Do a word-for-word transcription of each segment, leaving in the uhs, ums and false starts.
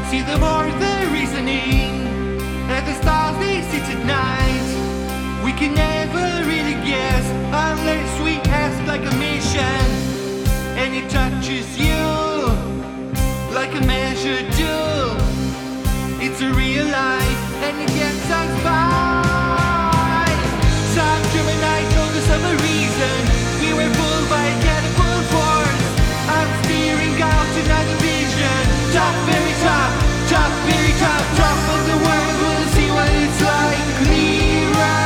See the more the reasoning, at the stars they sit at night. We can never really guess unless we ask like a mission. And it touches you like a measure do. It's a real life and it gets us by. Some German night told us of a reason. We were pulled by a catapult force. I'm steering out another vision. Top, very top, top, very top, top of the world. We'll see what it's like clearer.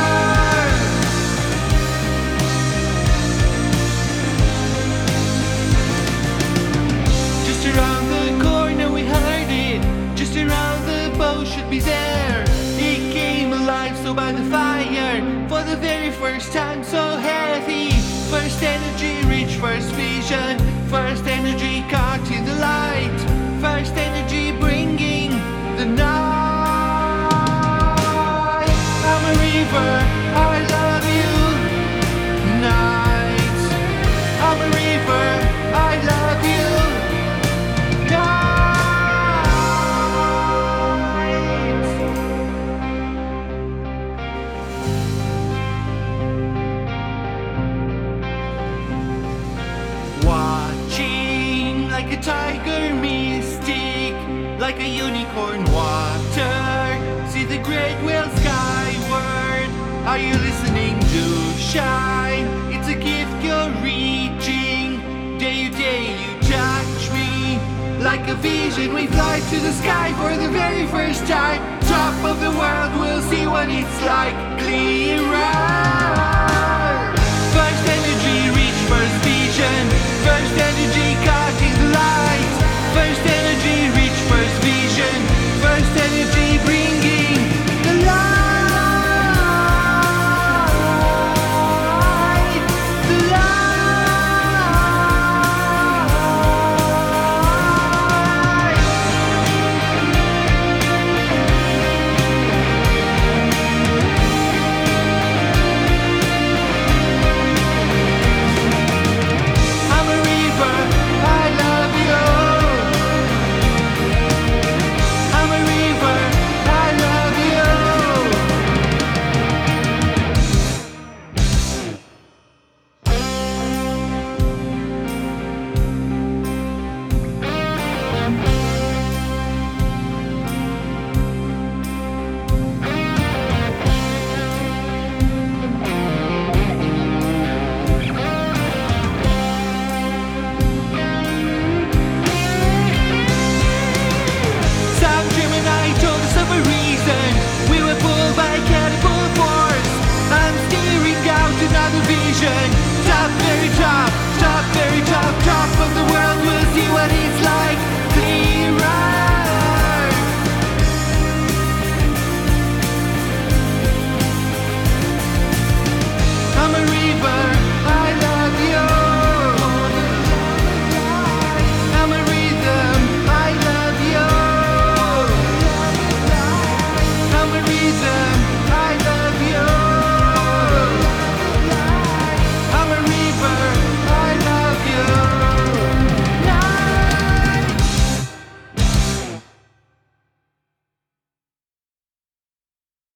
Just around the corner we heard it. Just around the bow should be there. It came alive so by the fire. For the very first time so heavy. First energy reach, first vision. First energy caught in the light. First energy bringing the night. I'm a river, I love you. Night. I'm a river, I love you. Watching like a tiger mystic, like a unicorn water. See the great whale skyward. Are you listening to shine? It's a gift you're reaching. Day you day you touch me. Like a vision we fly to the sky for the very first time. Top of the world, we'll see what it's like clearer.